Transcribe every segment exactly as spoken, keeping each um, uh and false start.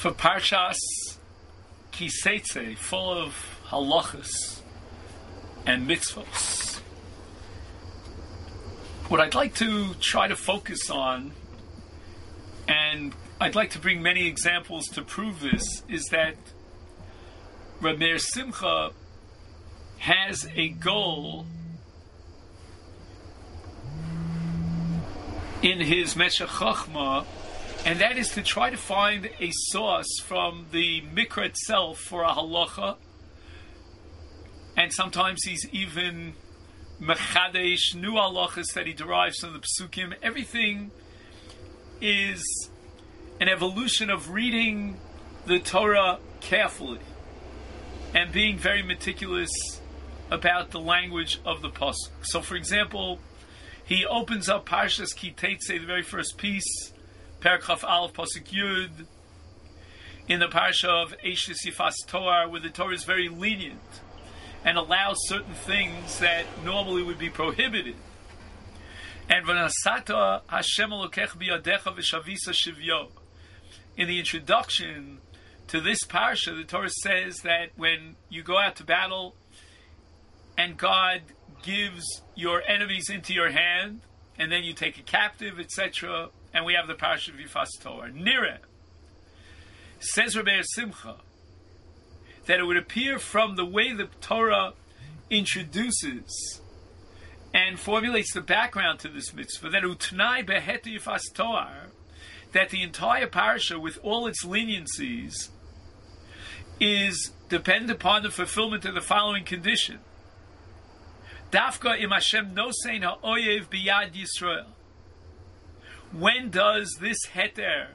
for Parshas Kiseitze, full of halachas and mitzvos. What I'd like to try to focus on, and I'd like to bring many examples to prove this, is that Reb Meir Simcha has a goal in his Meshech Chochmah, and that is to try to find a source from the Mikra itself for a halacha, and sometimes he's even mechadesh new halachas that he derives from the Pesukim. Everything is an evolution of reading the Torah carefully and being very meticulous about the language of the pasuk. So, for example, he opens up Parshas Kitetze, the very first piece, Perek Chaf Aleph Pasuk Yud, in the parsha of Eishes Yifas Toar, where the Torah is very lenient and allows certain things that normally would be prohibited. And V'nasata Hashem Elokech biyadecha v'shavisa shivyo. In the introduction to this parsha, the Torah says that when you go out to battle and God gives your enemies into your hand, and then you take a captive, et cetera, and we have the parsha of Yifas Toar. Nireh, says Reb Meir Simcha, that it would appear from the way the Torah introduces and formulates the background to this mitzvah, that utnai behet Yifas Toar, that the entire parsha, with all its leniencies, is dependent upon the fulfillment of the following condition. Dafka im Hashem nosein ha'oyev biyad Yisrael. When does this heter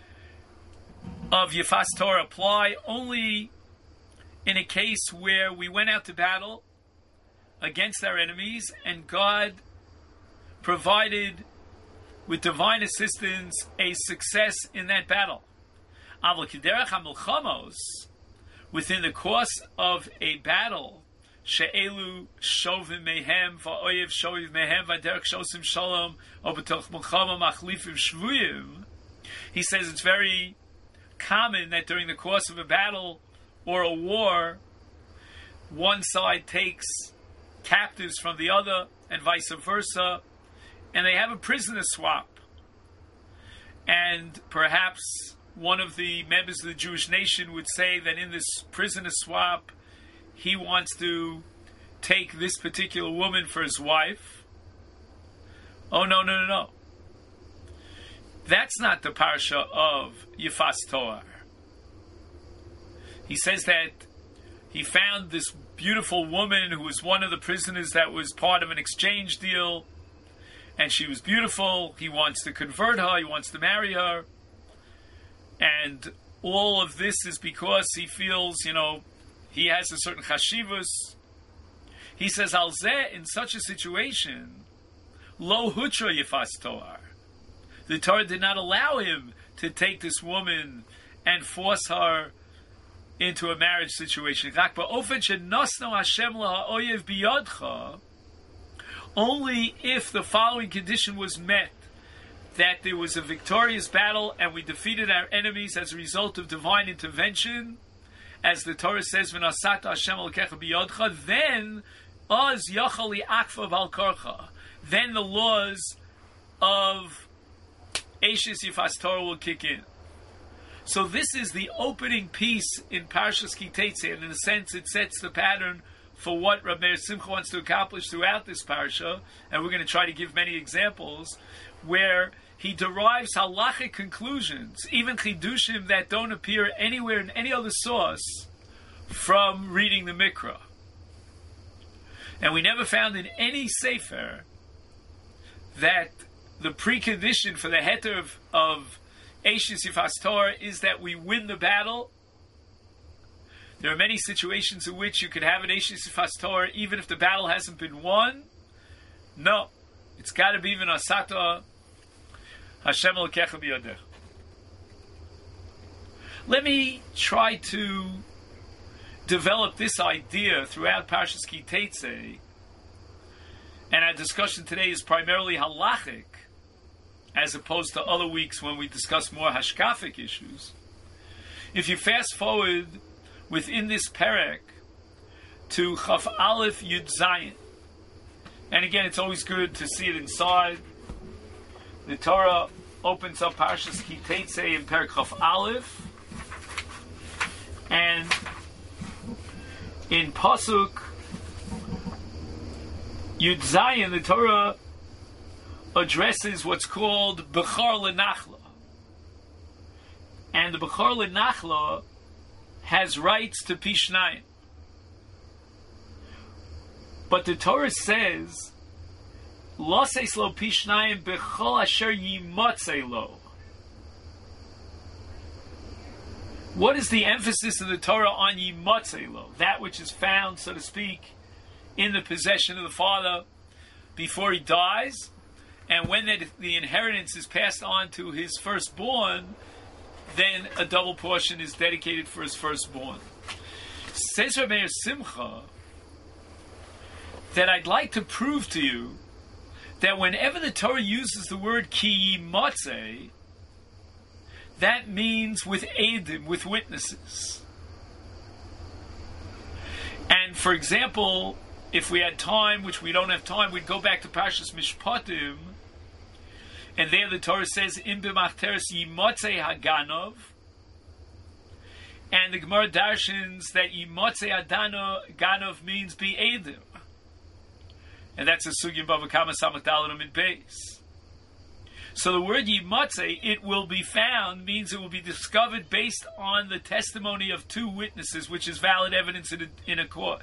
of Yifas Torah apply? Only in a case where we went out to battle against our enemies and God provided with divine assistance a success in that battle. Avol kiderech hamilchamos, within the course of a battle, she'elu shovim mehem va'oyev shoviv mehem v'derech shosim shalom obetoch milchama machlifim shvuyim. He says it's very common that during the course of a battle or a war, one side takes captives from the other and vice versa, and they have a prisoner swap. And perhaps one of the members of the Jewish nation would say that in this prisoner swap, he wants to take this particular woman for his wife. Oh, no, no, no, no. That's not the parsha of Yifas Toar. He says that he found this beautiful woman who was one of the prisoners that was part of an exchange deal, and she was beautiful. He wants to convert her. He wants to marry her. And all of this is because he feels, you know, he has a certain chashivus. He says, Al zeh, in such a situation, lo hutra Yifas Toar. The Torah did not allow him to take this woman and force her into a marriage situation. Only if the following condition was met, that there was a victorious battle and we defeated our enemies as a result of divine intervention, as the Torah says, then az yachal li'akfa b'al karcha, then the laws of Eishes Yifas Torah will kick in. So this is the opening piece in Parshas Kitetze, and in a sense it sets the pattern for what Reb Meir Simcha wants to accomplish throughout this parsha, and we're going to try to give many examples, where he derives halachic conclusions, even chidushim that don't appear anywhere in any other source, from reading the Mikra. And we never found in any sefer that the precondition for the heter of, of Eishes Yifas Torah is that we win the battle. There are many situations in which you could have an Eishes Yifas Torah even if the battle hasn't been won. No, it's got to be v'nasata Hashem Elokecha biyadech. Let me try to develop this idea throughout Parshas Kitetze, and our discussion today is primarily halachic, as opposed to other weeks when we discuss more hashkafic issues, If you fast forward within this perek to Chaf Aleph Yud Zayin, and again, it's always good to see it inside. The Torah opens up Parshas Ki Teitzei in Perek Chaf Aleph, and in Pasuk Yud Zayin, the Torah addresses what's called Bechar L'Nachla. And the Bechar L'Nachla has rights to Pishnayim. But the Torah says, Laseis lo Pishnayim bechol asher yimotzei lo. What is the emphasis of the Torah on yimotzei lo? That which is found, so to speak, in the possession of the father before he dies, and when the, the inheritance is passed on to his firstborn, then a double portion is dedicated for his firstborn. Says Rabbi Meir Simcha that I'd like to prove to you that whenever the Torah uses the word ki yimatzeh, that means with eidim, with witnesses. And for example, if we had time, which we don't have time, we'd go back to Parshas Mishpatim, and there the Torah says, Im b'machteres yimatzeh haganov, and the Gemara darshans that yimatzeh haganov means be eidim. And that's a sugya Bava Kama Samach Dalet in base. So the word yimatzeh, it will be found, means it will be discovered based on the testimony of two witnesses, which is valid evidence in a, in a court.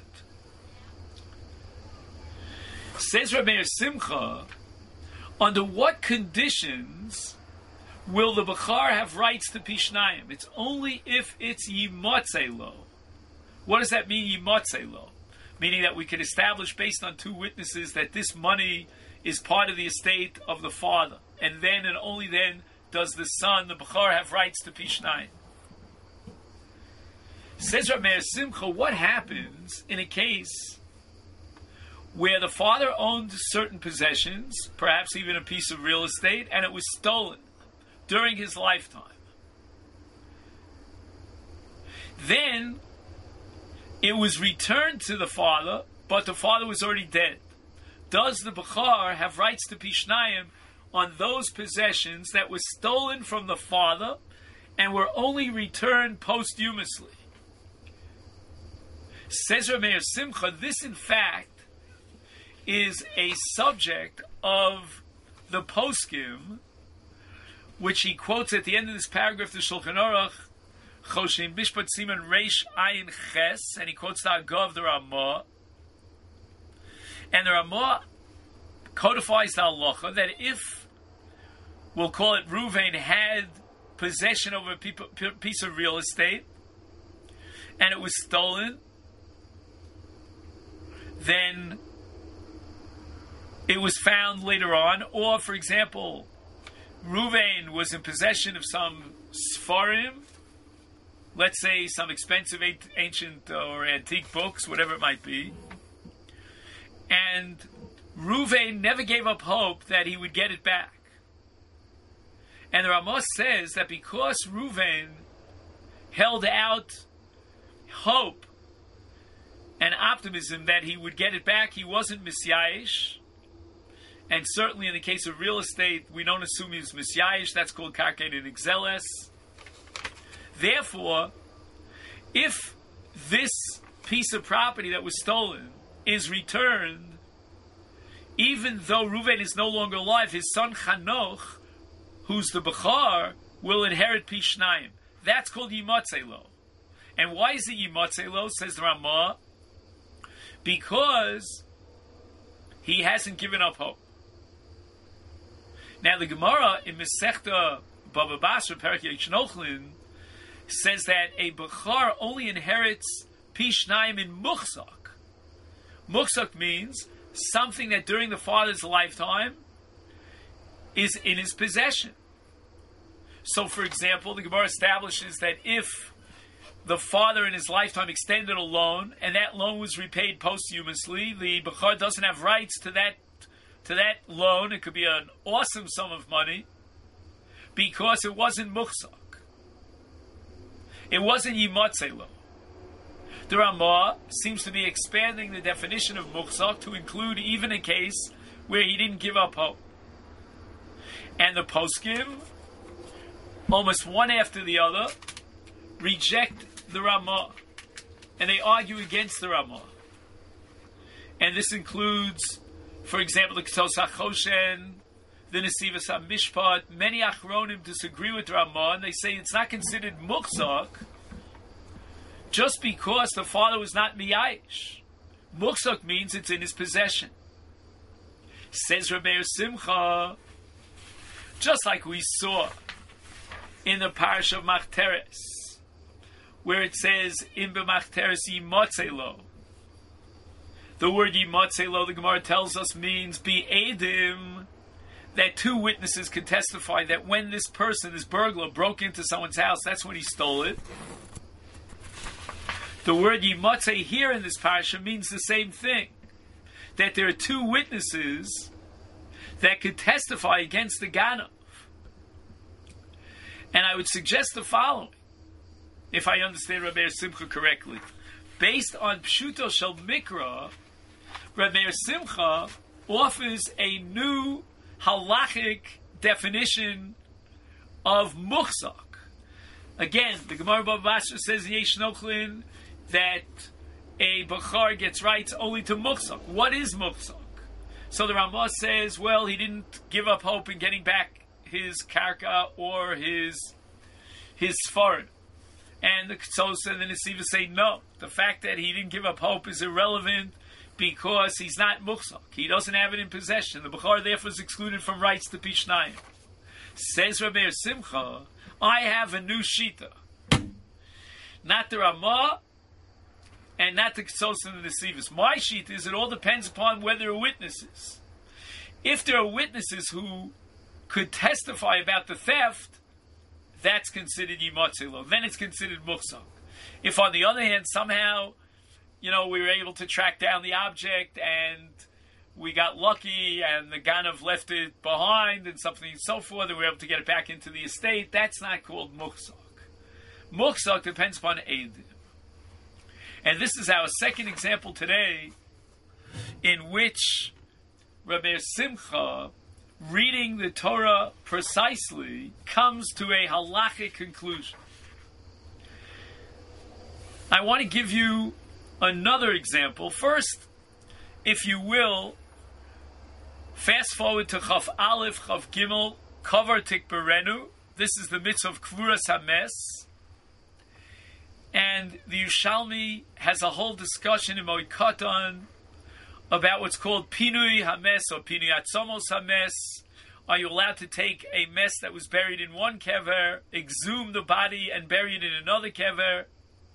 Says Rabbi Meir Simcha, under what conditions will the Bechar have rights to Pishnayim? It's only if it's yimatzeh lo. What does that mean, yimatzeh lo? Meaning that we can establish based on two witnesses that this money is part of the estate of the father. And then and only then does the son, the Bechar, have rights to Pishnayim. Says Rabbi Meir Simcha, what happens in a case where the father owned certain possessions, perhaps even a piece of real estate, and it was stolen during his lifetime? Then it was returned to the father, but the father was already dead. Does the Bechar have rights to Pishnayim on those possessions that were stolen from the father and were only returned posthumously? Says Rabbi Meir Simcha, this in fact is a subject of the poskim, which he quotes at the end of this paragraph, the Shulchan Aruch, Choshen Bishpat Siman Reish Ayin Ches, and he quotes the Agav, the Ramah. And the Ramah codifies the halacha that if, we'll call it Ruvain, had possession over a piece of real estate and it was stolen, then it was found later on. Or, for example, Ruvain was in possession of some Sfarim, let's say some expensive ancient or antique books, whatever it might be, and Ruvain never gave up hope that he would get it back. And the Ramah says that because Ruvain held out hope and optimism that he would get it back, he wasn't misyayish. And certainly in the case of real estate, we don't assume he was misyayish. That's called karkein and exeles. Therefore, if this piece of property that was stolen is returned, even though Reuven is no longer alive, his son Chanoch, who's the Bechar, will inherit Pishnayim. That's called Yimatzeh Lo. And why is it Yimatzeh Lo, says the Ramah? Because he hasn't given up hope. Now the Gemara in Masechta Baba Basra Perek Yishnochlin says that a Bechar only inherits Pishnayim in Muchzak. Muchzak means something that during the father's lifetime is in his possession. So, for example, the Gemara establishes that if the father in his lifetime extended a loan and that loan was repaid posthumously, the Bechar doesn't have rights to that to that loan. It could be an awesome sum of money because it wasn't Muchzak. It wasn't Yimotzei Lo. The Ramah seems to be expanding the definition of Muchzak to include even a case where he didn't give up hope. And the Poskim, almost one after the other, reject the Ramah. And they argue against the Ramah. And this includes, for example, the Ketos HaChoshen, the Nesivos HaMishpat. Many Achronim disagree with the Ramah, and they say it's not considered Muchzak just because the father was not Miyayish. Muchzak means it's in his possession. Says Rabbi Simcha, just like we saw in the parish of Machteres, where it says, in B'Machteres Yimotzei Lo. The word Yimotzei Lo, the Gemara tells us, means be Edim, that two witnesses can testify that when this person, this burglar, broke into someone's house, that's when he stole it. The word Yimotzei here in this parasha means the same thing. That there are two witnesses that could testify against the Ganav. And I would suggest the following, if I understand Rabbi Simcha correctly. Based on Pshuto Shel Mikra, Rabbi Simcha offers a new halachic definition of Muchzak. Again, the Gemara Bava Basra says Yesh Nochlin that a Bachar gets rights only to Muchzak. What is Muchzak? So the Ramah says, well, he didn't give up hope in getting back his karka or his his sfarim. And the Ketzosa and the Nesivos say, no, the fact that he didn't give up hope is irrelevant because he's not Muchzak. He doesn't have it in possession. The Bachar therefore is excluded from rights to Pishnayim. Says Rabbi Simcha, I have a new Shita. Not the Ramah, and not the Ketzosa and the Nesivos. My sheet is it all depends upon whether there are witnesses. If there are witnesses who could testify about the theft, that's considered Yimotzei Lo. Then it's considered Muchzak. If on the other hand, somehow, you know, we were able to track down the object and we got lucky and the Ganav left it behind and something and so forth, and we were able to get it back into the estate, that's not called Muchzak. Muchzak depends upon Eidim. And this is our second example today in which Rabbi Simcha, reading the Torah precisely, comes to a halachic conclusion. I want to give you another example. First, if you will, fast forward to Chaf Aleph, Chaf Gimel, Kovar Tikberenu. This is the mitzvah of Kvuras HaMes. And the Yerushalmi has a whole discussion in Moed Katan about what's called Pinui HaMes or Pinui Atzomos HaMes. Are you allowed to take a mess that was buried in one kever, exhume the body, and bury it in another kever?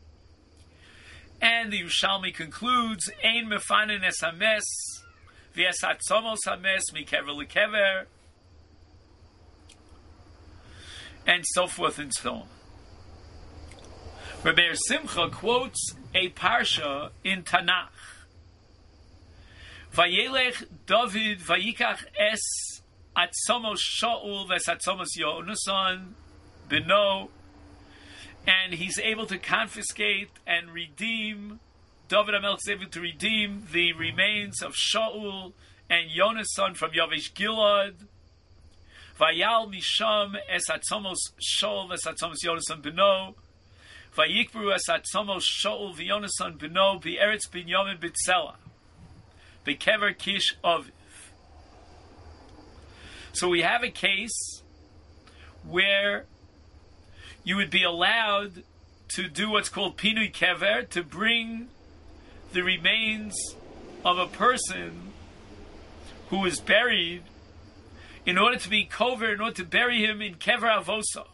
And the Yerushalmi concludes, Ein mefanen es HaMes, v'es Atzomos HaMes, mikever lekever, and so forth and so on. Rabbi Simcha quotes a parsha in Tanakh. Vayelech David vayikach es atzomos Shaul ves atzomos Yonasan beno, and he's able to confiscate and redeem. David HaMelech is able to redeem the remains of Shaul and Yonasan from Yavesh Gilad. Vayal misham es atzomos Shaul ves atzomos Yonasan beno. Vayikbru es atzomos Shaul v'Yonasan beno b'Eretz Binyamin b'Tzela b'Kever Kish Aviv. So we have a case where you would be allowed to do what's called Pinui Kever, to bring the remains of a person who is buried in order to be covered, in order to bury him in Kever Avosov.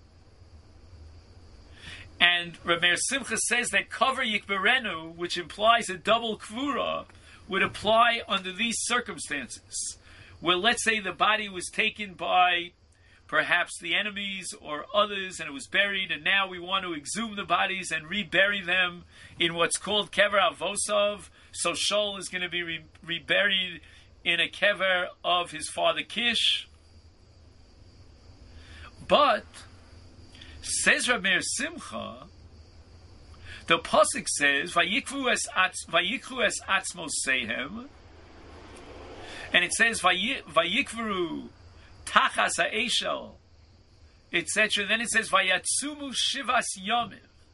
And Rabbi Simcha says that Kover Yikberenu, which implies a double Kvura, would apply under these circumstances. Where let's say the body was taken by perhaps the enemies or others and it was buried, and now we want to exhume the bodies and rebury them in what's called Kever Avosov. So Shaul is going to be re- reburied in a Kever of his father Kish. But Says Reb Meir Simcha, the pasuk says, "Vayikru es atz, vayikru es atzmos sehem," and it says, "Vayikru tachas ha'eshel," et cetera. Then it says, "Vayatsumu shivas yomim,"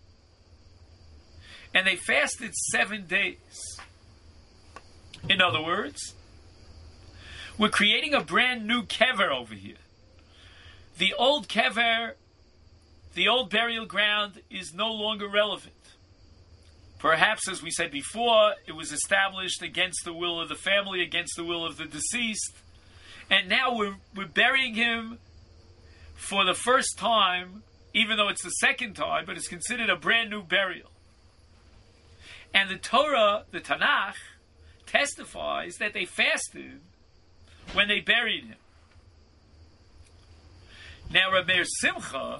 and they fasted seven days. In other words, we're creating a brand new kever over here. The old kever, the old burial ground, is no longer relevant. Perhaps, as we said before, it was established against the will of the family, against the will of the deceased. And now we're, we're burying him for the first time, even though it's the second time, but it's considered a brand new burial. And the Torah, the Tanakh, testifies that they fasted when they buried him. Now, Reb Meir Simcha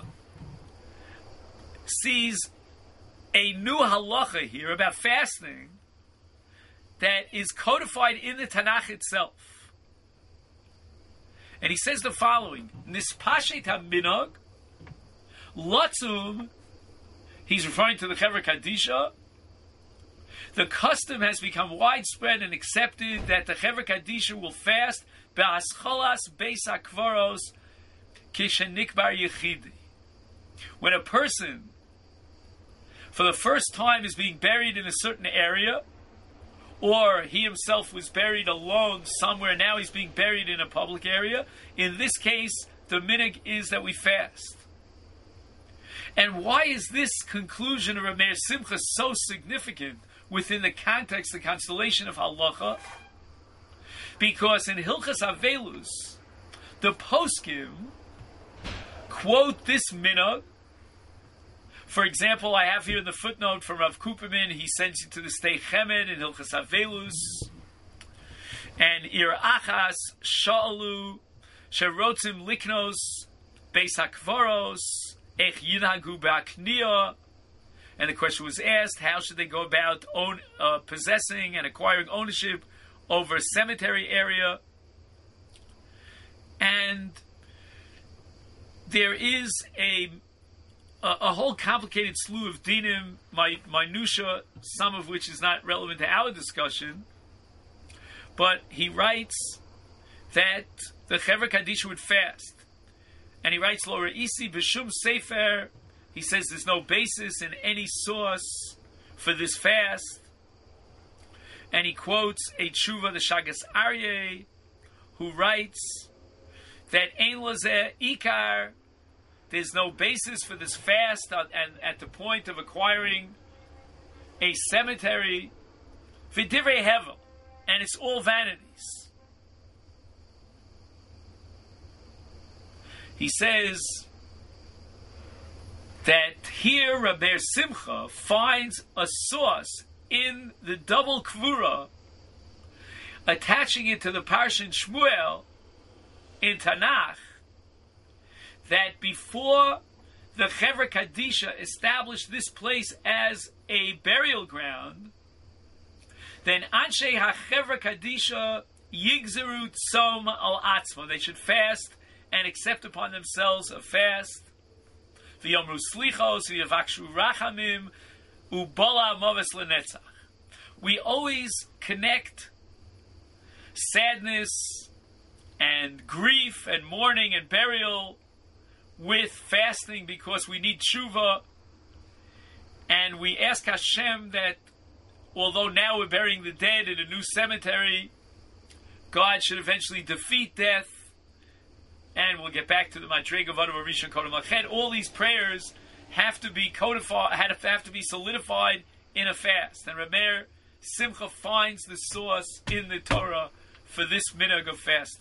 sees a new halacha here about fasting that is codified in the Tanakh itself. And he says the following, Nispashet HaMinhag, Latzum, he's referring to the Chevra Kadisha, the custom has become widespread and accepted that the Chevra Kadisha will fast Be'ascholas Beis HaKvaros Kishenikbar Yechidi. When a person for the first time is being buried in a certain area, or he himself was buried alone somewhere, now he's being buried in a public area. In this case, the minhag is that we fast. And why is this conclusion of Reb Meir Simcha so significant within the context, the constellation of halacha? Because in Hilchas Avelus, the poskim quote this minhag. For example, I have here in the footnote from Rav Kuperman, he sends you to the Stei Chemed in Hilchas Avelus, and Ir Achas Sha'alu Sherotzim Liknos Beis HaKvaros Ech Yinhagu Ba'akniya, and the question was asked, how should they go about own, uh, possessing and acquiring ownership over a cemetery area? And there is a A, a whole complicated slew of dinim, my minutia, some of which is not relevant to our discussion. But he writes that the Chevra Kadisha would fast. And he writes, Lo re'isi b'shum sefer, he says there's no basis in any source for this fast. And he quotes a tshuva, the Shagas Aryeh, who writes that Ein lazeh ikar, there's no basis for this fast at, at, at the point of acquiring a cemetery. V'divrei hevel, and it's all vanities. He says that here Reb Meir Simcha finds a source in the double kvura, attaching it to the Parshan Shmuel in Tanakh, that before the Chevra Kadisha established this place as a burial ground, then Anshe HaChevra Kadisha Yigzeru Tzom Al Atzma, they should fast and accept upon themselves a fast. V'yomru Slichos V'yavakshu Rachamim U'Bala Moves L'Netzach. We always connect sadness and grief and mourning and burial with fasting because we need tshuva, and we ask Hashem that although now we're burying the dead in a new cemetery, God should eventually defeat death, and we'll get back to the Madrega Vadu Rishon Kodem Lached. All these prayers have to be codified, have to be solidified in a fast, and Reb Meir Simcha finds the source in the Torah for this minhag of fasting.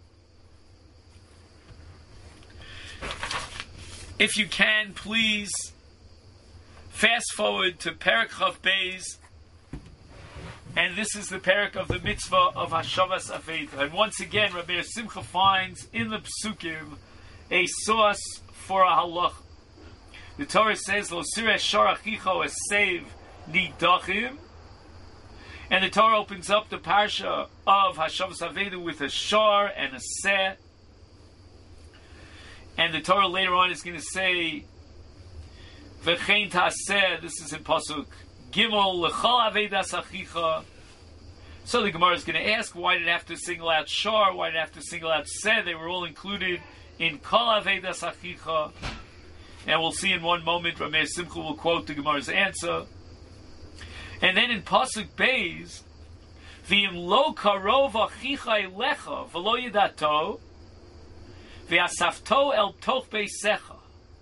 If you can, please fast forward to Perek Chav Beis, and this is the Perek of the mitzvah of Hashavas Aveda. And once again, Reb Meir Simcha finds in the Psukim a source for a halach. The Torah says, Lo sireh shar achicho esev nidachim, and the Torah opens up the parsha of Hashavas Aveda with a shar and a seh. And the Torah later on is going to say V'chein taseh, this is in Pasuk Gimel, L'chol Aveidas Achicha. So the Gemara is going to ask, why did it have to single out Shar? Why did it have to single out Seh? They were all included in Kol Aveidas Achicha. And we'll see in one moment, Rameir Simcha will quote the Gemara's answer. And then in Pasuk Beis, V'im lo karov achicha elecha v'lo yidato v'asafto el toch beisecha.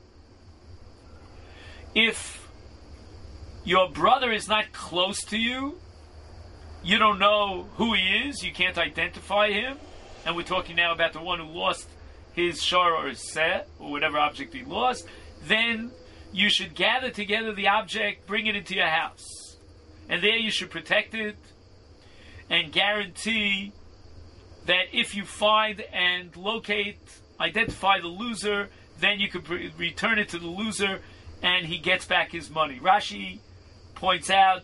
If your brother is not close to you, you don't know who he is, you can't identify him, and we're talking now about the one who lost his shar or his seh, or whatever object he lost, then you should gather together the object, bring it into your house. And there you should protect it and guarantee that if you find and locate, identify the loser, then you could pre- return it to the loser and he gets back his money. Rashi points out,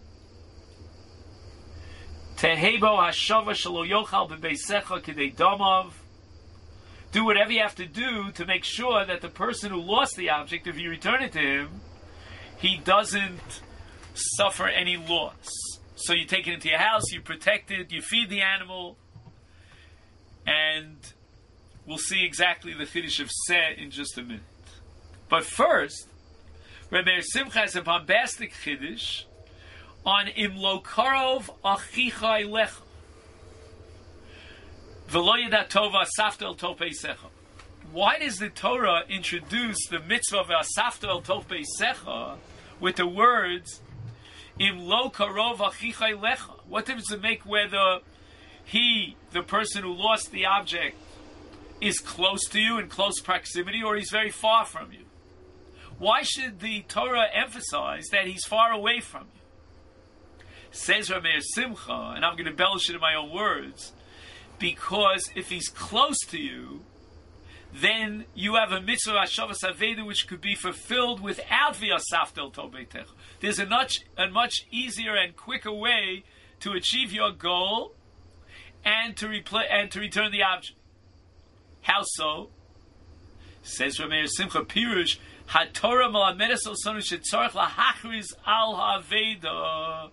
Tehebo hashava shelo yochal b'beisecha k'dei domav. Do whatever you have to do to make sure that the person who lost the object, if you return it to him, he doesn't suffer any loss. So you take it into your house, you protect it, you feed the animal, and we'll see exactly the Chiddush of Seh in just a minute. But first, Rebbe Simcha has a bombastic Chiddush on Imlo Karov Achicha Elecha V'lo Yidata V'asafta El Tov Beisecha. Why does the Torah introduce the mitzvah of V'asafta El Tov Beisecha with the words Im lo karov achicha elecha? What difference does it make whether he, the person who lost the object, is close to you, in close proximity, or he's very far from you? Why should the Torah emphasize that he's far away from you? Says Rameir Simcha, and I'm going to embellish it in my own words, because if he's close to you, then you have a mitzvah Hashavas Aveda which could be fulfilled without V'asafta El Tov Beitecha. There's a much, a much easier and quicker way to achieve your goal and to repla- and to return the object. How so? Says Rameir Simcha Pirush, HaTorah Malamedes Osanu Shetzarech LaHachriz Al HaAveda.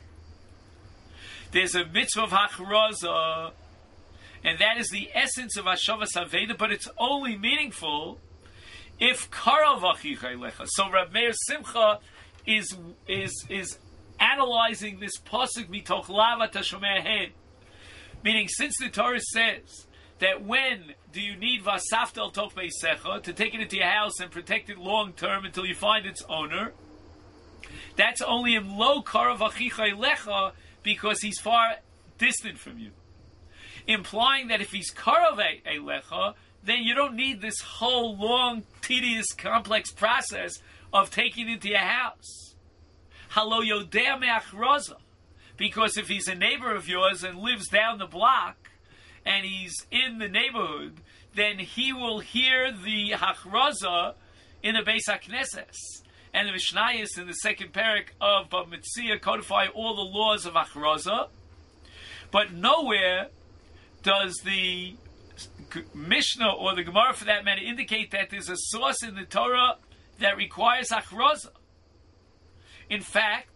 There's a mitzvah of Hachraza, and that is the essence of Hashavas Aveda, but it's only meaningful if Karav Achicha Elecha. So Rab Meir Simcha is is is analyzing this pasuk mitoch lava tashomei hen, meaning since the Torah says that when do you need V'asafta El Tov Beisecha, to take it into your house and protect it long term until you find its owner, that's only in lo Karav Achicha Elecha because he's far distant from you. Implying that if he's Karav Elecha, then you don't need this whole long, tedious, complex process of taking it into your house. Halo Yodea Me'achraza. Because if he's a neighbor of yours and lives down the block, and he's in the neighborhood, then he will hear the Hachraza in the Beis HaKnesses. And the Mishnayos in the second parak of Bava Metzia codify all the laws of Hachraza, but nowhere does the Mishnah or the Gemara, for that matter, indicate that there's a source in the Torah that requires Hachraza. In fact,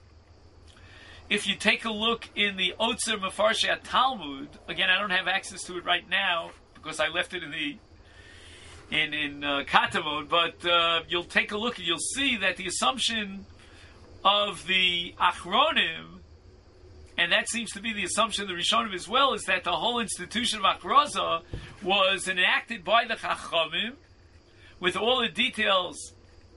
if you take a look in the Otzer Mefarshei Talmud, again, I don't have access to it right now because I left it in the in in uh, Katavod, but uh, you'll take a look and you'll see that the assumption of the Achronim, and that seems to be the assumption of the Rishonim as well, is that the whole institution of Achraza was enacted by the Chachamim with all the details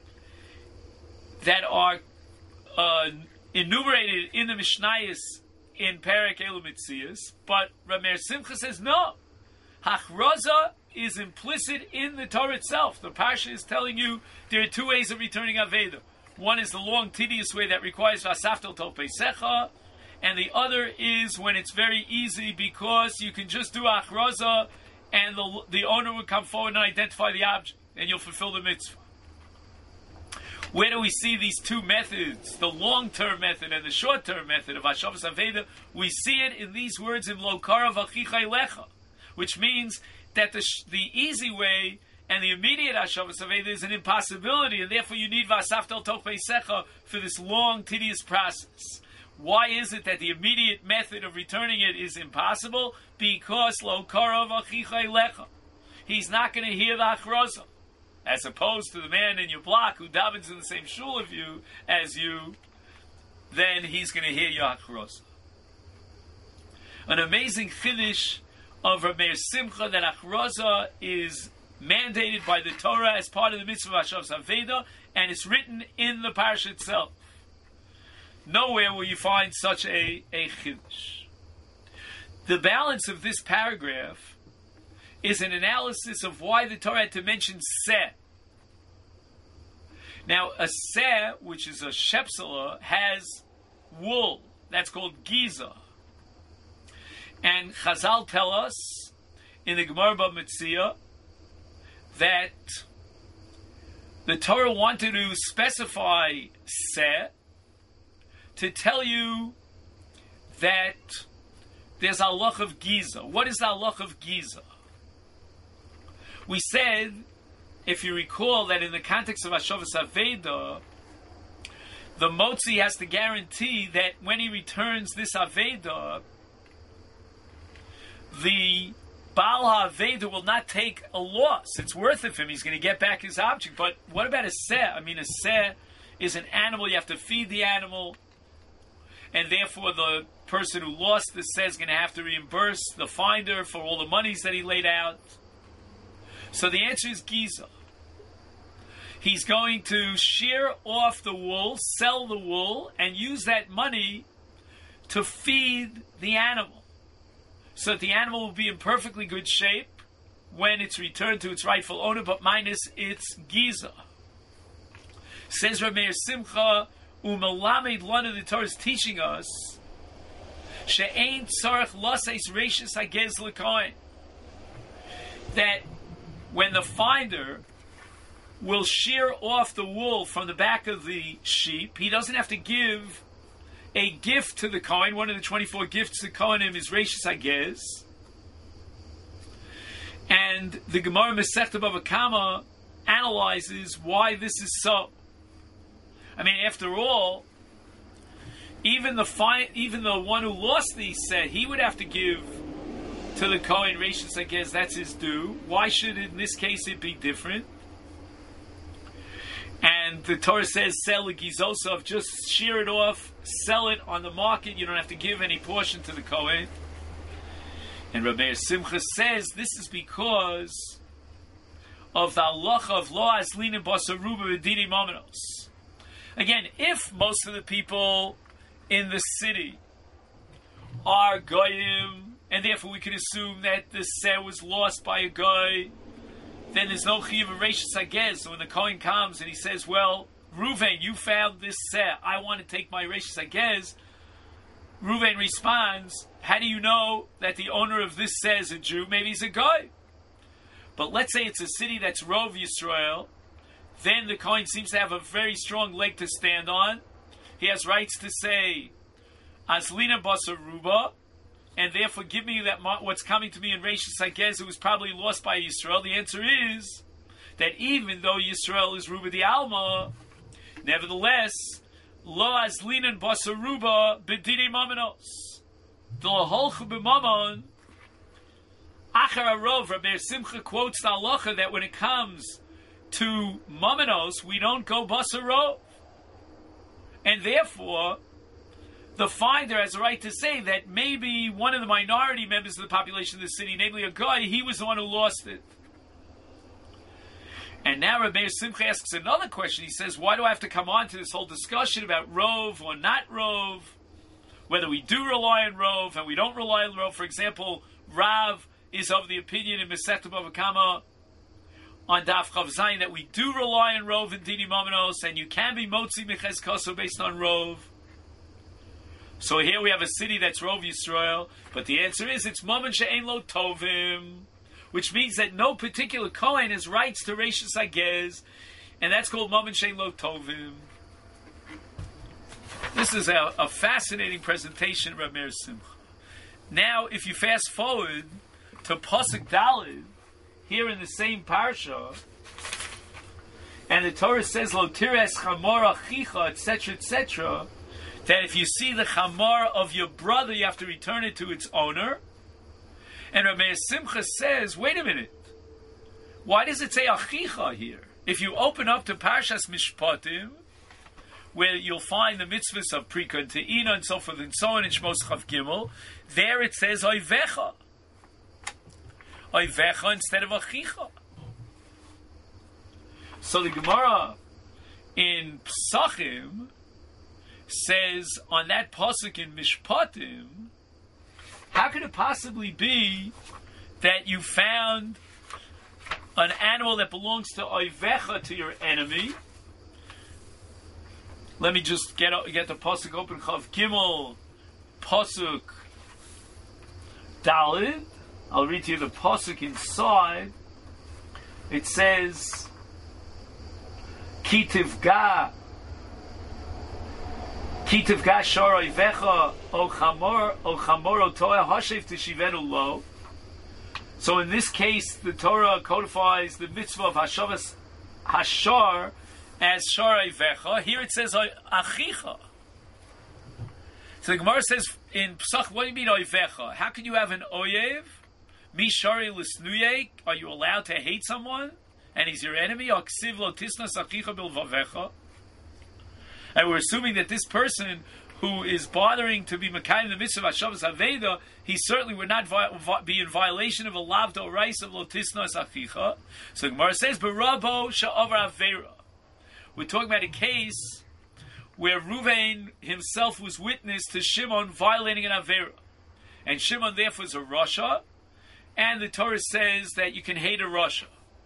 that are uh, enumerated in the Mishnayos in Perek Elu Mitzias. But Rameir Simcha says no. Hachraza is implicit in the Torah itself. The Parsha is telling you there are two ways of returning Aveda. One is the long, tedious way that requires V'asafta El Tov Beisecha, and the other is when it's very easy because you can just do Achraza and the, the owner would come forward and identify the object, and you'll fulfill the mitzvah. Where do we see these two methods, the long-term method and the short-term method of Hashavas Aveda? We see it in these words in Lo Karav Achicha Elecha, which means that the, the easy way and the immediate Hashavas Aveda is an impossibility, and therefore you need Vasaftal Toch Beisecha for this long, tedious process. Why is it that the immediate method of returning it is impossible? Because Lo Karov Achicha Elecha. He's not going to hear the Achroza. As opposed to the man in your block who davens in the same shul of you as you, then he's going to hear your Achroza. An amazing chiddush of Rav Meir Simcha that Achroza is mandated by the Torah as part of the mitzvah of Hashavas Aveda, and it's written in the parsha itself. Nowhere will you find such a, a chiddush. The balance of this paragraph is an analysis of why the Torah had to mention seh. Now, a seh, which is a shepsela, has wool. That's called giza. And Chazal tell us in the Gemara Bava Metzia that the Torah wanted to specify seh to tell you that there's a halach of giza. What is the halach of giza? We said, if you recall, that in the context of Hashavas Aveda, the Motzi has to guarantee that when he returns this Aveda, the Baal HaAveda will not take a loss. It's worth it for him. He's going to get back his object. But what about a seh? I mean, a seh is an animal. You have to feed the animal. And therefore, the person who lost the seh is going to have to reimburse the finder for all the monies that he laid out. So the answer is Giza. He's going to shear off the wool, sell the wool, and use that money to feed the animal, so that the animal will be in perfectly good shape when it's returned to its rightful owner, but minus its giza. Says Rav Meir Simcha, Umelamed, one of the Torah is teaching us, she'ein tzarech laseis reishis hagez l'kohen, that when the finder will shear off the wool from the back of the sheep, he doesn't have to give a gift to the Kohen. One of the twenty-four gifts to Kohanim is Reishis Hagez. And the Gemara Masechta Bava Kama analyzes why this is so. I mean, after all, even the fi- even the one who lost these said he would have to give to the Kohen Reishis Hagez. That's his due. Why should in this case it be different? And the Torah says, sell the gizosov, just shear it off, sell it on the market. You don't have to give any portion to the Kohen. And Rabbi Simcha says this is because of the halacha of lo azlin and basaruba v'didi momentos. Again, if most of the people in the city are goyim, and therefore we can assume that the seh was lost by a guy, then there's no chiyuv of Reishis Hagez. So when the Kohen comes and he says, well, Ruvain, you found this seh, I want to take my Reishis Hagez, Ruvain responds, how do you know that the owner of this seh is a Jew? Maybe he's a guy. But let's say it's a city that's Rov Yisrael, then the Kohen seems to have a very strong leg to stand on. He has rights to say, Azlina Basaruba, and therefore give me that what's coming to me in Reishis Hagez, it was probably lost by Yisrael. The answer is that even though Yisrael is Ruba di Alma, nevertheless, Lo Azlinan Basaruba B'didi Mamanos. The Holch B'Mamon, Achar Arov, Rabbi Simcha quotes the halacha that when it comes to Mamanos, we don't go Basarov. And therefore, the finder has a right to say that maybe one of the minority members of the population of the city, namely a guy, he was the one who lost it. And now Rabbi Simcha asks another question. He says, why do I have to come on to this whole discussion about Rov or not Rov? Whether we do rely on Rov and we don't rely on Rov. For example, Rav is of the opinion in Masechta Bava Kama on Daf Chav Zayin that we do rely on Rov and Didi Mamanos, and you can be Motzi Meches Koso based on Rov. So here we have a city that's Rov Yisrael, but the answer is it's Mammon She'ein Lo Tovim, which means that no particular Kohen has rights to Reishis Hagez, and that's called Mammon She'ein Lo Tovim. This is a, a fascinating presentation of Rav Meir Simcha. Now, if you fast forward to Pasuk Daled, here in the same parsha, and the Torah says, Lo tires chamor achicha, et cetera, et cetera, that if you see the chamor of your brother, you have to return it to its owner. And Rabbi Simcha says, wait a minute, why does it say achicha here? If you open up to Parshas Mishpatim, where you'll find the mitzvahs of Prika and Te'ina and so forth and so on in Shmos Chav Gimel, there it says Oivecha. Oivecha instead of Achicha. So the Gemara in Psachim says on that pasuk in Mishpatim, how could it possibly be that you found an animal that belongs to Oivecha, to your enemy? Let me just get get the pasuk open. Chav Gimel, pasuk Dalid. I'll read to you the pasuk inside. It says, Kitivga, Kitivga shor oivecha o chamor o chamor o toa hashev tishivenu lo. So in this case, the Torah codifies the mitzvah of hashavas hashar as shor oivecha. Here it says achicha. So the Gemara says in Pesach, what do you mean oivecha? How can you have an oyev? Mi shari lisnuye? Are you allowed to hate someone and he's your enemy? Aksiv lo tisnas achicha bilvavecha. And we're assuming that this person who is bothering to be Mekayim the mitzvah of Hashavas Aveda, he certainly would not vi- vi- be in violation of a lavdo rice of lo tisnas achicha. So the Gemara says, Barabo sha'avar avera. We're talking about a case where Ruvain himself was witness to Shimon violating an Avera. And Shimon therefore is a Rasha, and the Torah says that you can hate a Rasha.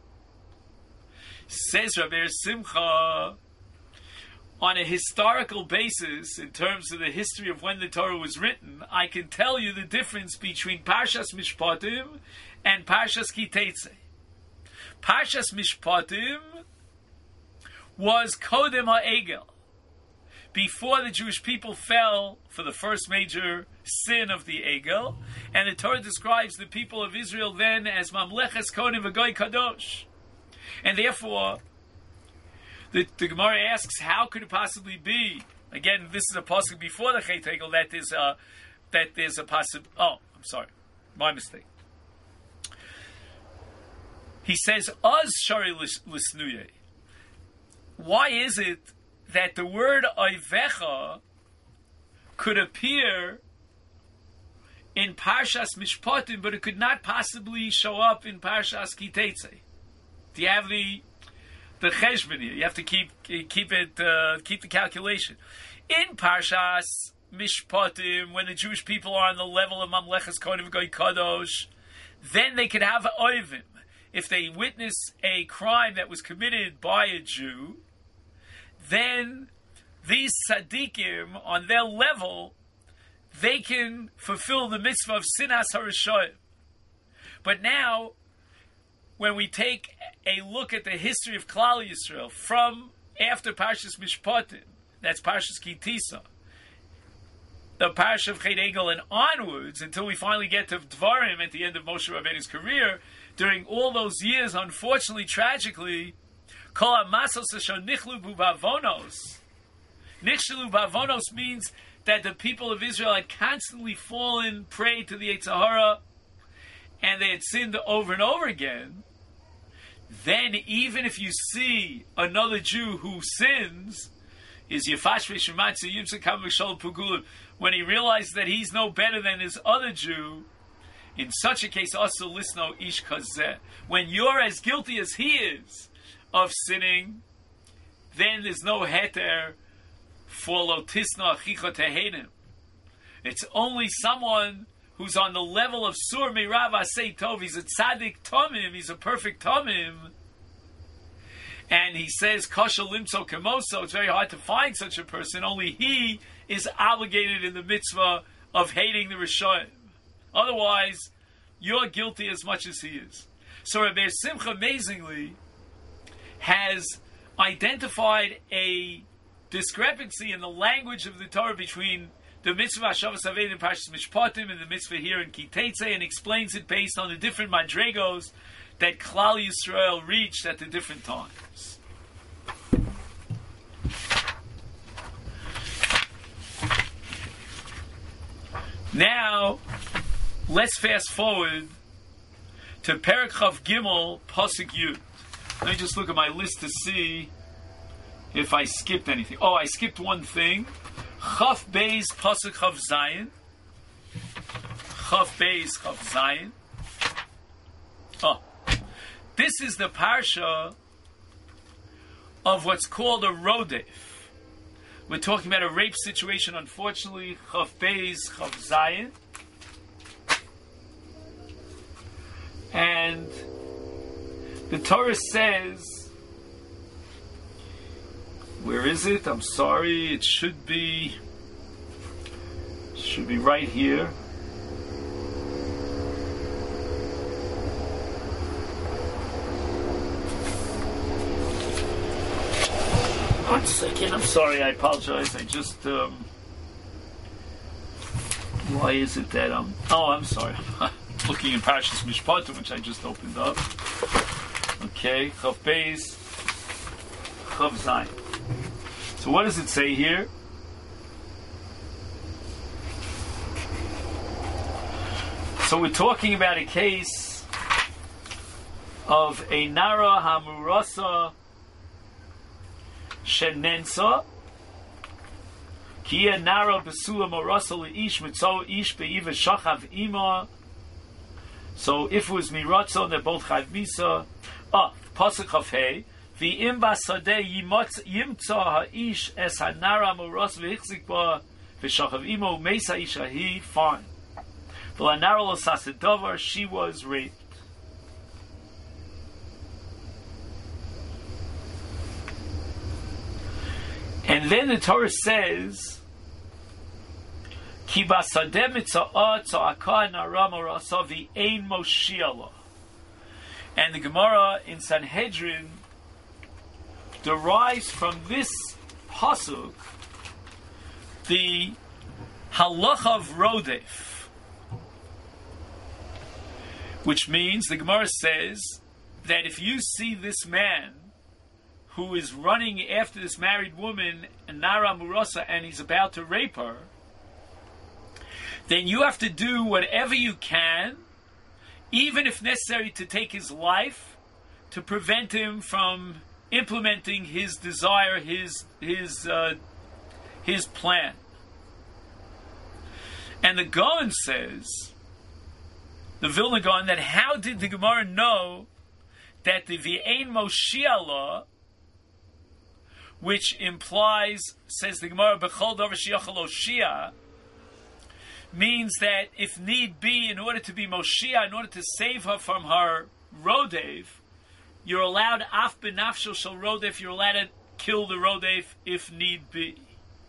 Says Rabbi Simcha, on a historical basis, in terms of the history of when the Torah was written, I can tell you the difference between Parshas Mishpatim and Parshas Kitetse. Parshas Mishpatim was Kodem HaEgel, before the Jewish people fell for the first major sin of the Egel, and the Torah describes the people of Israel then as Mamleches Kodim V'Goy Kadosh. And therefore, the, the Gemara asks, how could it possibly be? Again, this is a pasuk before the Chet Egel, that is a, that there's a possible. Oh, I'm sorry, my mistake. He says, "Az shari lisnuye." Why is it that the word Oivecha could appear in Parshas Mishpatim, but it could not possibly show up in Parshas Kitetse? Do you have the the cheshbon here? You have to keep keep it uh, keep the calculation. In Parshas Mishpatim, when the Jewish people are on the level of Mamleches Kodim Goy Kadosh, then they could have Oivim. If they witness a crime that was committed by a Jew, then these tzaddikim, on their level, they can fulfill the mitzvah of sinas harishayim. But now, when we take a look at the history of Klal Yisrael from after Parshas Mishpatim, that's Parshas Kitisa, the Parsha of Chet Egel and onwards, until we finally get to Dvarim at the end of Moshe Rabbeinu's career, during all those years, unfortunately, tragically, Kol ha'masos asher nichlu b'avonos. Nichlu b'avonos means that the people of Israel had constantly fallen prey to the Yetzer Hara, and they had sinned over and over again. Then, even if you see another Jew who sins, is Yefash v'Shematzu Yimtzakam v'Shol Pugulim, when he realizes that he's no better than his other Jew, in such a case, also lisno ish kazeh. When you're as guilty as he is of sinning, then there's no heter for lotisna achicha to hate him. It's only someone who's on the level of sur mirav asay tov. He's a tzaddik tomim. He's a perfect tomim. And he says, kasha limtzo kemoso. It's very hard to find such a person. Only he is obligated in the mitzvah of hating the Rishonim. Otherwise, you're guilty as much as he is. So Rabbi Simcha, amazingly, has identified a discrepancy in the language of the Torah between the mitzvah Hashavas Aved in Parshas Mishpatim and the mitzvah here in Kitetse, and explains it based on the different madregos that Klal Yisrael reached at the different times. Now, let's fast forward to Perek Chav Gimel, Pasuk Yud. Let me just look at my list to see if I skipped anything. Oh, I skipped one thing. Chaf Beis, Pasuk Chav Zayin. Chaf Beis, Chav Zayin. Oh, this is the parsha of what's called a rodef. We're talking about a rape situation, unfortunately. Chaf Beis, Chav Zayin. And the Torah says, where is it? I'm sorry, it should be, should be right here. One second, I'm sorry, I apologize. I just, um, why is it that I'm, oh, I'm sorry. Looking in Parashas Mishpatim, which I just opened up. Okay, Chav Beis, Chav Zayin. So what does it say here? So we're talking about a case of a Nara Hamurasa Shenensa Kia Nara Besula Morasa Leish Mitzo Ish Beiva Shachav Ima. So if it was Miratzon, they're both Chav Misa. Ah, Pasuk Chav Hey. V'im basadeh yimtza ha'ish es hanara moros v'hichzik ba v'shachav imo meisa isha he fine. V'lanara lo sasid davar, she was raped. And then the Torah says, Ki basadeh mitza'ah tza'aka nara morasa v'ein moshiala. And the Gemara in Sanhedrin derives from this pasuk the halacha of rodef, which means the Gemara says that if you see this man who is running after this married woman, Nara Murasa, and he's about to rape her, then you have to do whatever you can, even if necessary to take his life, to prevent him from implementing his desire, his his uh, his plan. And the Gaon says, the Vilna Gaon, that how did the Gemara know that the V'ein Moshiach, which implies, says the Gemara, B'chol davar sheyachal Oshia, means that if need be, in order to be Moshiach, in order to save her from her Rodev, you're allowed af benafshel shel Rodef, you're allowed to kill the Rodef if need be.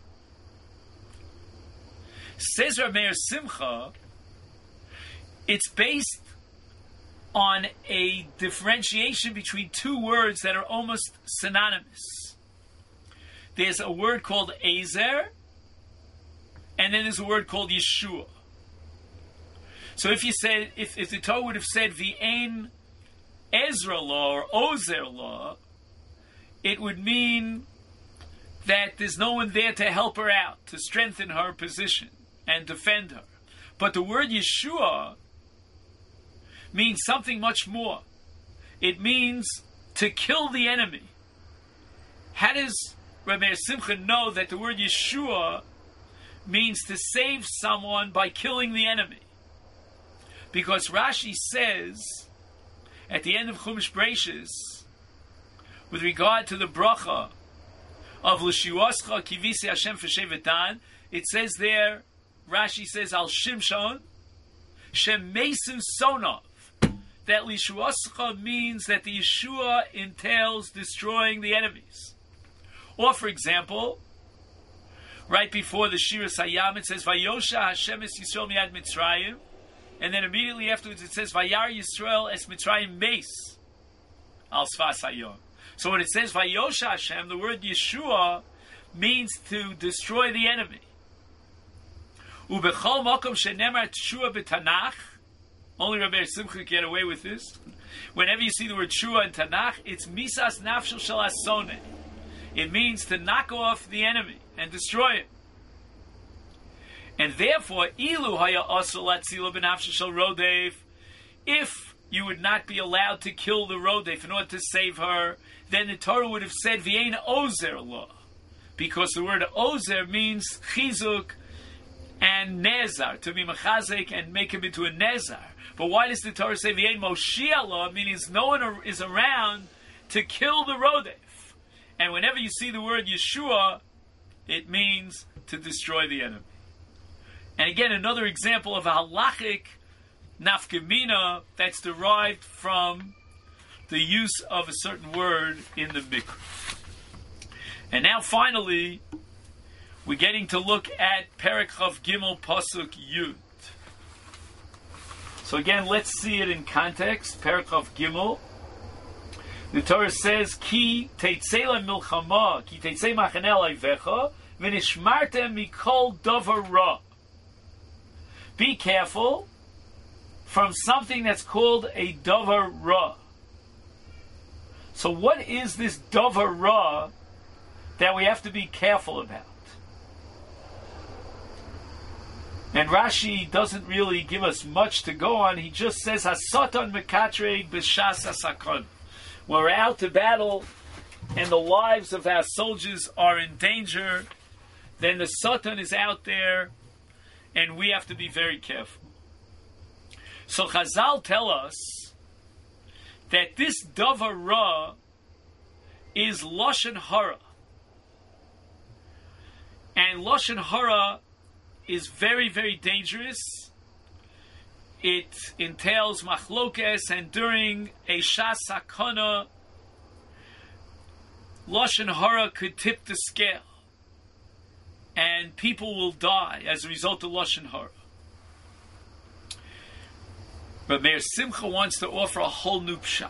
Says Rav Meir Simcha, it's based on a differentiation between two words that are almost synonymous. There's a word called Ezer, and then there's a word called Yeshua. So if you said, if, if the Torah would have said V'ein Ezra law or Ozer law, it would mean that there's no one there to help her out, to strengthen her position and defend her. But the word Yeshua means something much more. It means to kill the enemy. How does Rabbi Meir Simcha know that the word Yeshua means to save someone by killing the enemy? Because Rashi says at the end of Chumash Bereishis, with regard to the bracha of L'shiuascha kivisi Hashem f'shevetan, it says there, Rashi says al Shimshon shem mesim sonov, that L'shiuascha means that the Yeshua entails destroying the enemies. Or, for example, right before the Shira Hayam, it says Vayosha Hashem es Yisrael miad Mitzrayim, and then immediately afterwards it says Vayar Yisrael es Mitzrayim meis al Sfas Hayom. So when it says Vayosha Hashem, the word Yeshua means to destroy the enemy. Ubechol makom shenemar tshua b'tanach. Only Rabbi Simcha can get away with this. Whenever you see the word shua in Tanakh, it's misas nafshel shel asone. It means to knock off the enemy and destroy it. And therefore, ilu haya asur latzila b'nafshel shel rodef, if you would not be allowed to kill the rodef in order to save her, then the Torah would have said v'yein ozer lo, because the word ozer means chizuk and nezar, to be mechazek and make him into a nezar. But why does the Torah say v'yein moshia lo? Meaning no one is around to kill the rodef. And whenever you see the word Yeshua, it means to destroy the enemy. And again, another example of a halachic nafkamina that's derived from the use of a certain word in the Mikra. And now finally, we're getting to look at Perek Chav Gimel Pasuk Yud. So again, let's see it in context. Perek Chav Gimel. The Torah says, Ki teitzei milchama, ki teitzei machaneh leivecha, v'nishmartem mikol davar ra. Be careful from something that's called a davar ra. So what is this davar ra that we have to be careful about? And Rashi doesn't really give us much to go on. He just says, Hasatan mekatreg b'shas hasakon. When we're out to battle and the lives of our soldiers are in danger, then the Satan is out there and we have to be very careful. So Chazal tell us that this davar ra is lashon hara, and lashon hara is very, very dangerous. It entails machlokes, and during a shas sakana, lashon hara could tip the scale, and people will die as a result of lashon hara. But Meir Simcha wants to offer a whole new pshat.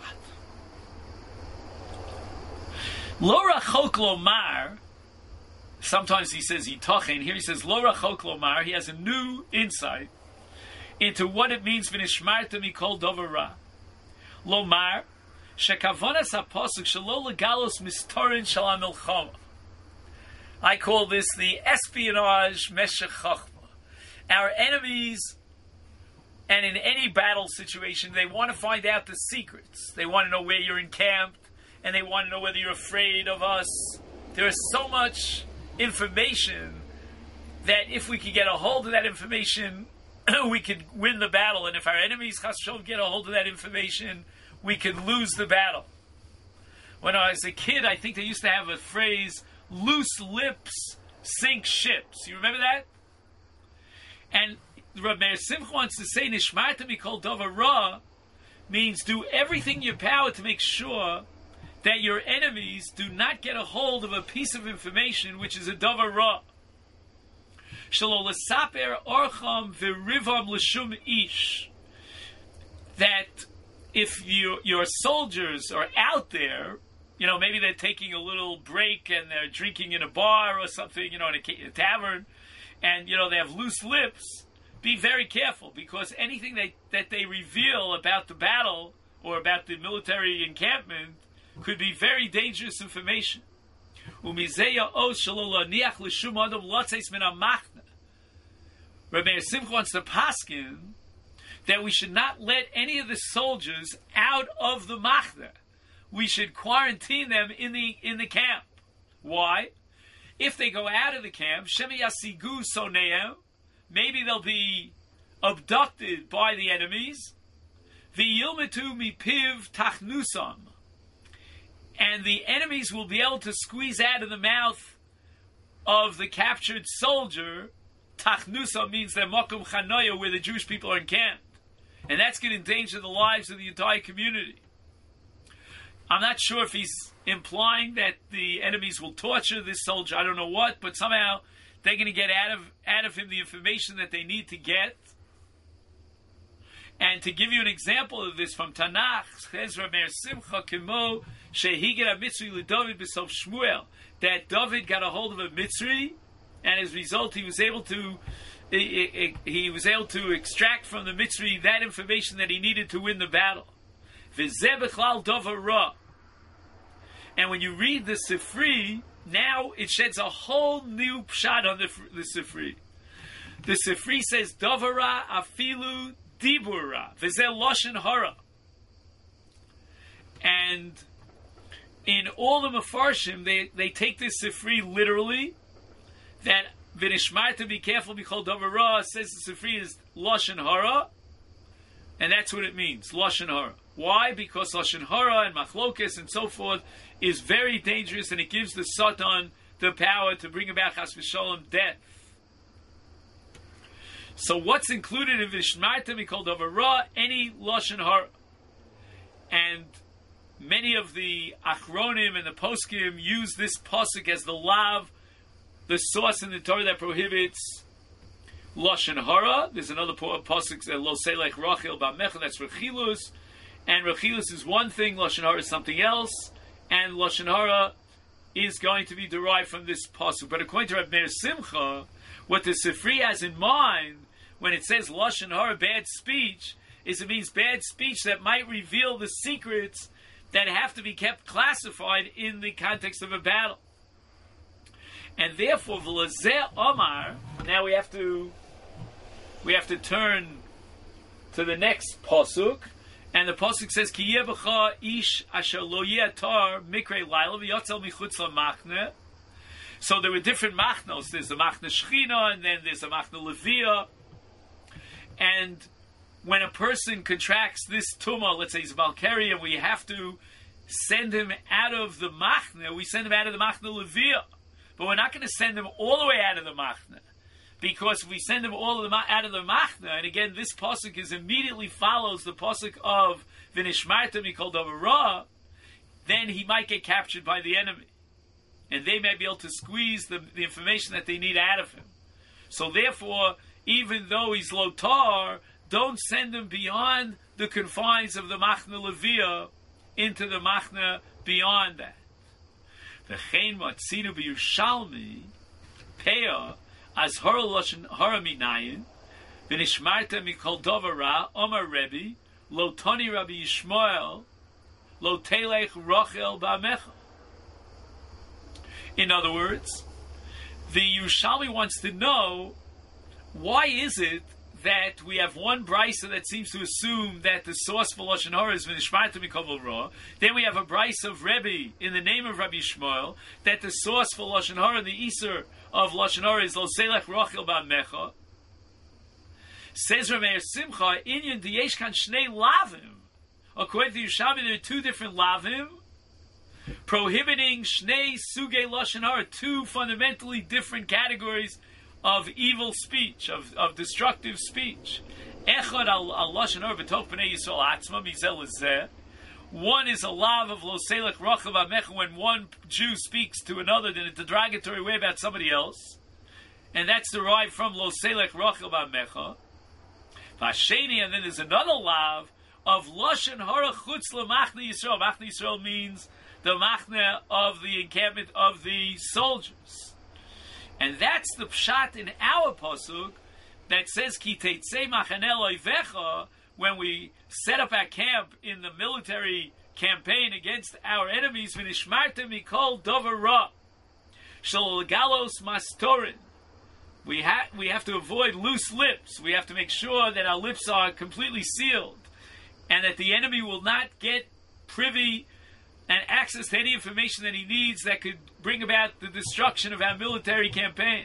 Lo rachok lomar. Sometimes he says yitachen. Here he says lo rachok lomar. He has a new insight into what it means v'nishmarta mikol davar ra. Lomar shekavonas hapasuk shelo legalos mistorin shel hamilchama. I call this the espionage meshech chachma. Our enemies, and in any battle situation, they want to find out the secrets. They want to know where you're encamped, and they want to know whether you're afraid of us. There is so much information that if we could get a hold of that information, we could win the battle. And if our enemies, chas v'sholom, get a hold of that information, we could lose the battle. When I was a kid, I think they used to have a phrase, loose lips sink ships. You remember that? And Rabbi Meir Simcha wants to say, Nishmarta mikol davar ra means do everything in your power to make sure that your enemies do not get a hold of a piece of information which is a davar ra. Shelo l'saper orcham v'rivam l'shum ish. That if you, your soldiers are out there, you know, maybe they're taking a little break and they're drinking in a bar or something, you know, in a, a tavern, and, you know, they have loose lips, be very careful, because anything they, that they reveal about the battle or about the military encampment could be very dangerous information. Rabbi Meir Simcha wants to paskin that we should not let any of the soldiers out of the machna. We should quarantine them in the in the camp. Why? If they go out of the camp, shemi yasigu soneim, maybe they'll be abducted by the enemies. V'yilmetu mipiv tachnusam, and the enemies will be able to squeeze out of the mouth of the captured soldier. Tachnusam means their makom chanoya, where the Jewish people are encamped, and that's going to endanger the lives of the entire community. I'm not sure if he's implying that the enemies will torture this soldier. I don't know what, but somehow they're going to get out of out of him the information that they need to get. And to give you an example of this from Tanakh, says Rabbi Meir Simcha kimo shehiger ha-Mitzri l'David b'sof Shmuel, that David got a hold of a Mitzri, and as a result he was able to he, he was able to extract from the Mitzri that information that he needed to win the battle. V'zeh b'chlal dover ra. And when you read the Sifri, now it sheds a whole new pshat on the, the Sifri. The Sifri says, Dovara afilu dibura, v'zeh loshen hara. And in all the Mefarshim, they, they take this Sifri literally, that v'nishmarta, be careful, b'chol dovara, says the Sifri is loshen hara, and that's what it means, loshen hara. Why? Because loshen hara and machlokes and so forth is very dangerous, and it gives the Satan the power to bring about chas v'sholem death. So what's included in v'nishmarta mikol davar ra? Any loshen hara. And many of the achronim and the poskim use this pasuk as the lav, the source in the Torah that prohibits loshen hara. There's another pasuk that lo selech rachel ba'mecha, that's rechilus, and rechilus is one thing, loshen hara is something else, and loshen hara is going to be derived from this pasuk. But according to Reb Meir Simcha, what the Sifri has in mind when it says loshen hara, bad speech, is it means bad speech that might reveal the secrets that have to be kept classified in the context of a battle. And therefore, v'lazeh omar, now we have to we have to turn to the next pasuk, and the pasuk says, Ki yeh b'cha ish asher lo yeh atar mikrei laila v'yotzel michutz lamachne. So there were different machnos. There's the machne Shechina, and then there's the machne Levia. And when a person contracts this tumah, let's say he's a Balkari, and we have to send him out of the machne, we send him out of the machne Levia. But we're not going to send him all the way out of the machne, because if we send him all of the, out of the machne, and again, this pasuk is immediately follows the pasuk of v'nishmarta mikol davar ra, then he might get captured by the enemy, and they may be able to squeeze the, the information that they need out of him. So therefore, even though he's lotar, don't send him beyond the confines of the machne Levia into the machne beyond that. V'chein matzinu b'Yerushalmi peah as hara loshen hara minayin v'nishmarta mikol davar ra Omar Rebbe lo toni Rabbi Yishmael lo telech Rachel ba'mecha. In other words, the Yerushalmi wants to know, why is it that we have one brisa that seems to assume that the source for loshen hara is v'nishmarta mikol davar ra. Then we have a brisa of Rebbe in the name of Rabbi Yishmael that the source for loshen hara, the iser of loshen hara, is lo selech Rachel ba'mecha. Says Reb Meir Simcha, inyan diyesh kan shnei lavim. According to Yerushalmi, there are two different lavim prohibiting shnei sugei loshen hara, two fundamentally different categories of evil speech, of, of destructive speech. Echad al loshen hara b'toch b'nei Yisrael atzma mizel lezeh. One is a lav of lo selech Rachel ba'mecha, when one Jew speaks to another in a derogatory way about somebody else, and that's derived from lo selech Rachel ba'mecha. Vasheni, and then there's another lav of loshen hara chutz lemachne Yisrael. Machne Yisrael means the machne of the encampment of the soldiers. And that's the pshat in our pasuk that says, Ki teitzei machaneh loivecha, when we set up our camp in the military campaign against our enemies, v'nishmarta mikol davar ra shel galos mastorin. We have we have to avoid loose lips. We have to make sure that our lips are completely sealed, and that the enemy will not get privy and access to any information that he needs that could bring about the destruction of our military campaign.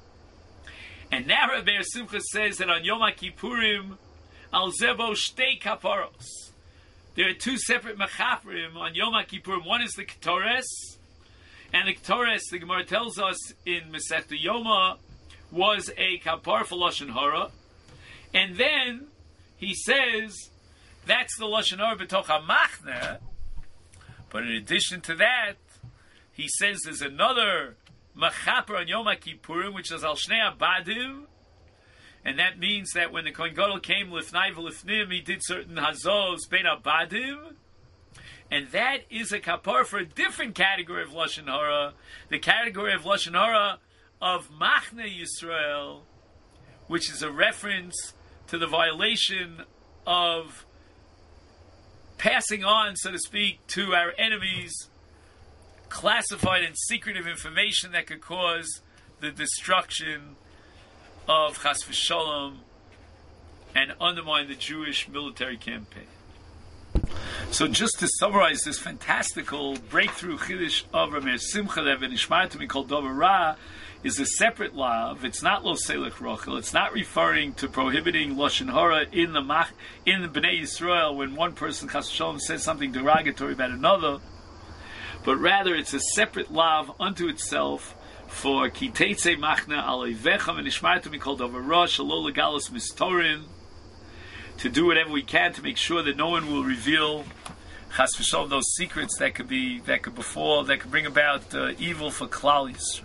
And now Reb Meir Simcha says that on Yom HaKippurim, al zebo shtei kaparos, there are two separate mechaprim on Yom HaKippurim. One is the Ketores, and the Ketores, the Gemara tells us in Masechta Yoma, was a kapar for loshen hara. And then he says that's the loshen hara b'toch hamachne. But in addition to that, he says there's another machaper on Yom HaKippurim, which is al shnei abadim, and that means that when the Kohen Gadol came lifnai v'lifnim, he did certain hazos bein abadim, and that is a kapar for a different category of loshen hara, the category of loshen hara of Machne Yisrael, which is a reference to the violation of passing on, so to speak, to our enemies classified and secretive information that could cause the destruction of Chas v'Shalom and undermine the Jewish military campaign. So just to summarize this fantastical breakthrough Chiddush of Rameir Simcha that v'nishmar to me called Dover Ra is a separate law. It's not Lo Selech Rochel. It's not referring to prohibiting Lashon Hara in the Mach, in the Bnei Yisrael when one person Chas v'Shalom says something derogatory about another, but rather it's a separate law unto itself for Ki Teitze Machna Aleivecha v'nishmar to me called Dover Ra Shelo Legalos Mistorin, to do whatever we can to make sure that no one will reveal Chas v'Shalom those secrets that could be that could befall that could bring about uh, evil for Klal Yisrael.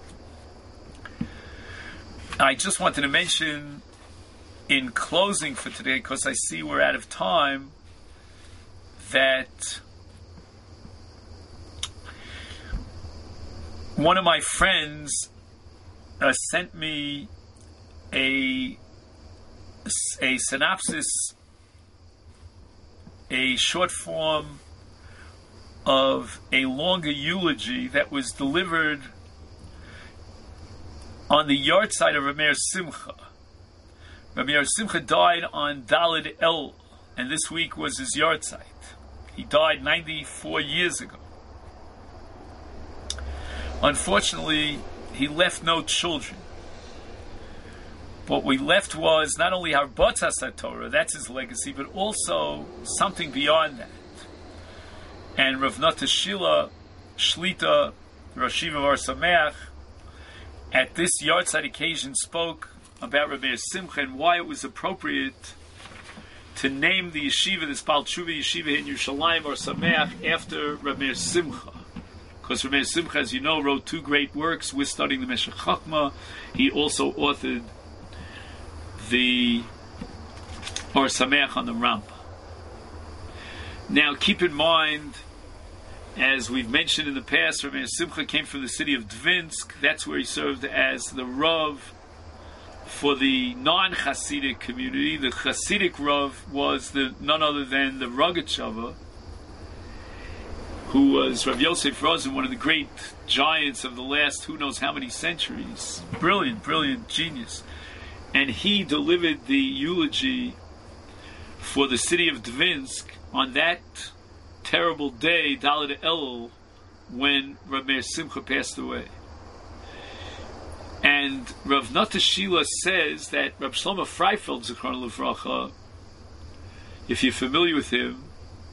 I just wanted to mention in closing for today, because I see we're out of time, that one of my friends uh, sent me a a synopsis, a short form of a longer eulogy that was delivered on the yahrzeit of Rameir Simcha. Rameir Simcha died on Daled El, and this week was his yahrzeit. He died ninety-four years ago. Unfortunately, he left no children. What we left was not only Harbatzas HaTorah, that's his legacy, but also something beyond that. And Rav Nata Shila Shlita, Rosh Yeshiva Or Sameach, at this yahrzeit occasion spoke about Rameir Simcha and why it was appropriate to name the yeshiva, this Baal Tshuva yeshiva in Yerushalayim Or Sameach, after Rameir Simcha. Because Rameir Simcha, as you know, wrote two great works. We're studying the Meshech Chochmah. He also authored the Or Sameach on the Rambam. Now, keep in mind, as we've mentioned in the past, Rameir Simcha came from the city of Dvinsk. That's where he served as the Rav for the non-Hasidic community. The Hasidic Rav was the none other than the Rogatchover, who was Rav Yosef Rosen, one of the great giants of the last who knows how many centuries. Brilliant, brilliant genius. And he delivered the eulogy for the city of Dvinsk on that terrible day, Daled Elul, when Rameir Simcha passed away. And Rav Nata Shila says that Rav Shlomo Freifeld, Zichrono Livracha, if you're familiar with him,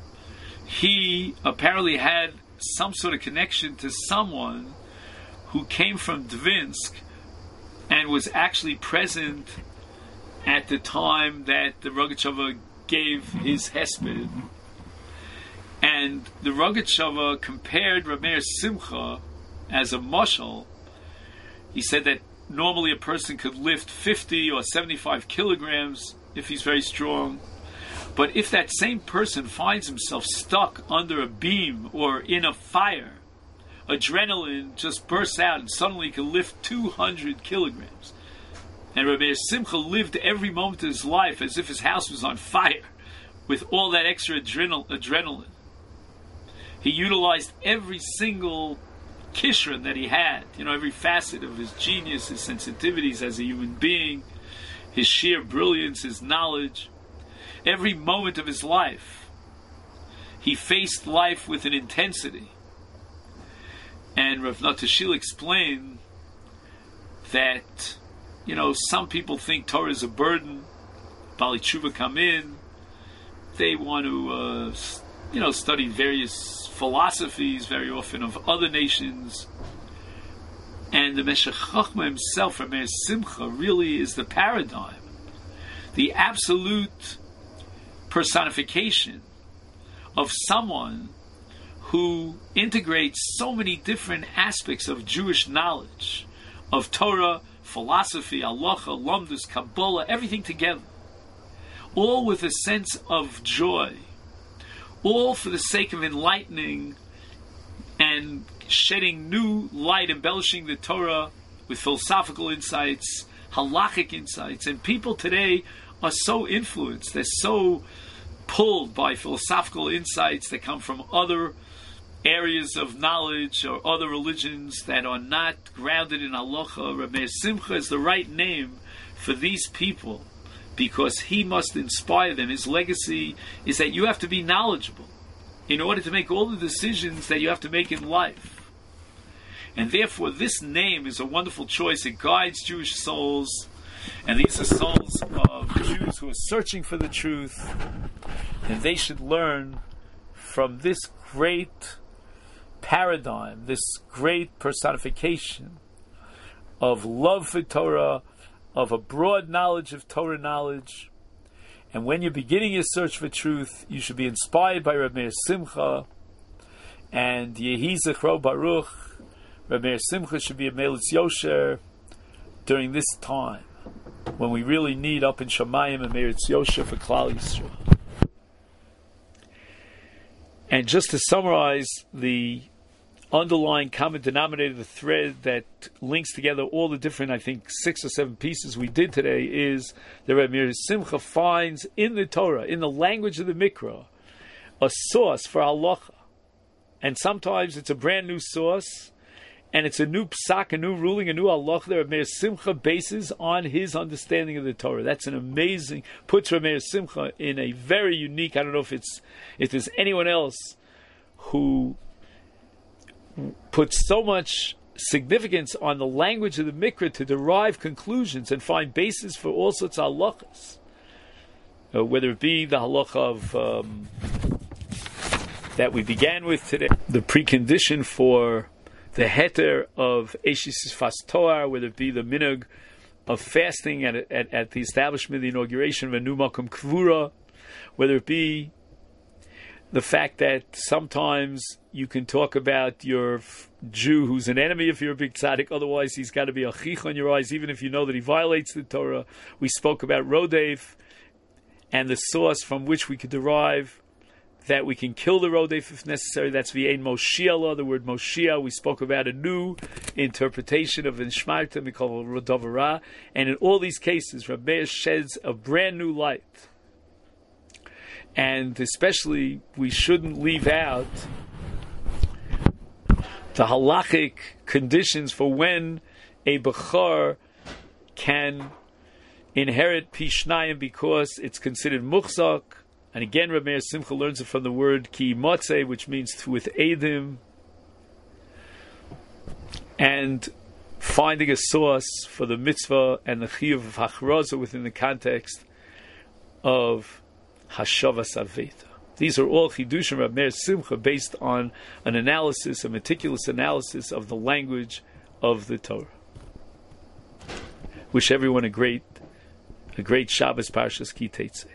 he apparently had some sort of connection to someone who came from Dvinsk and was actually present at the time that the Rogatchover gave his hesped. And the Rogatchover compared Rameir Simcha as a mashal. He said that normally a person could lift fifty or seventy-five kilograms if he's very strong. But if that same person finds himself stuck under a beam or in a fire, adrenaline just bursts out and suddenly he can lift two hundred kilograms. And Rameir Simcha lived every moment of his life as if his house was on fire with all that extra adrenal- adrenaline. He utilized every single kishron that he had, you know, every facet of his genius, his sensitivities as a human being, his sheer brilliance, his knowledge. Every moment of his life, he faced life with an intensity. And Rav Nata Shila explained that, you know, some people think Torah is a burden. Bali Tshuva come in, they want to, uh, you know, study various philosophies, very often of other nations. And the Meshech Chochmah himself, Rameir Simcha, really is the paradigm, the absolute personification of someone who integrates so many different aspects of Jewish knowledge, of Torah, philosophy, halacha, lamdus, Kabbalah, everything together, all with a sense of joy, all for the sake of enlightening and shedding new light, embellishing the Torah with philosophical insights, halachic insights. And people today are so influenced, they're so pulled by philosophical insights that come from other areas of knowledge or other religions that are not grounded in halacha, Reb Meir Simcha is the right name for these people because he must inspire them. His legacy is that you have to be knowledgeable in order to make all the decisions that you have to make in life. And therefore this name is a wonderful choice. It guides Jewish souls, and these are souls of Jews who are searching for the truth, and they should learn from this great paradigm, this great personification of love for Torah, of a broad knowledge of Torah knowledge. And when you're beginning your search for truth, you should be inspired by Reb Meir Simcha, and Yehi Zichro Baruch. Reb Meir Simcha should be a Melitz Yosher during this time, when we really need up in Shamayim and Melitz Yosher for Klal Yisrael. And just to summarize the underlying common denominator, the thread that links together all the different, I think, six or seven pieces we did today, is that Reb Meir Simcha finds in the Torah, in the language of the Mikra, a source for halacha. And sometimes it's a brand new source, and it's a new psak, a new ruling, a new halacha that Reb Meir Simcha bases on his understanding of the Torah. That's an amazing, puts Reb Meir Simcha in a very unique, I don't know if it's if there's anyone else who puts so much significance on the language of the Mikra to derive conclusions and find basis for all sorts of halachas. Uh, whether it be the halacha of um, that we began with today, the precondition for the heter of Eishis Fas Toar, whether it be the minhag of fasting at, at, at the establishment of the inauguration of a new Makom Kvura, whether it be the fact that sometimes you can talk about your Jew who's an enemy if you're a big tzaddik, otherwise he's got to be a chich on your eyes, even if you know that he violates the Torah. We spoke about Rodev and the source from which we could derive that we can kill the Rodev if necessary. That's V'ein Moshiach, the word Moshiach. We spoke about a new interpretation of Nishmarta, we call it Rodavara. And in all these cases, Reb Meir sheds a brand new light. And especially, we shouldn't leave out the halachic conditions for when a Bechor can inherit Pishnayim, because it's considered muchzak. And again, Reb Meir Simcha learns it from the word ki motzei, which means with edim, and finding a source for the mitzvah and the chiyuv of hachraza within the context of Hashavas Aveta. These are all chidushim Reb Meir Simcha based on an analysis, a meticulous analysis of the language of the Torah. Wish everyone a great, a great Shabbos Parshas Ki Tetzei.